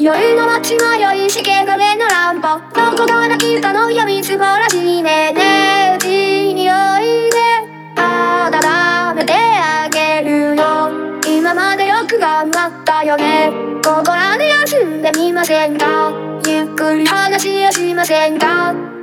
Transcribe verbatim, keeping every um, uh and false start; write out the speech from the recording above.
夜の街迷いしけ壁のランプどこから来たのよみつぼらしいねねえいい匂いで温めてあげるよ今までよく頑張ったよねここらで休んでみませんかゆっくり話をしませんか